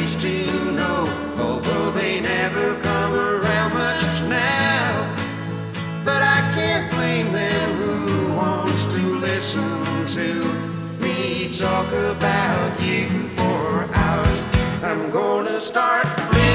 needs to know, although they never come around much now. But I can't blame them. Who wants to listen to me talk about you for hours? I'm gonna start living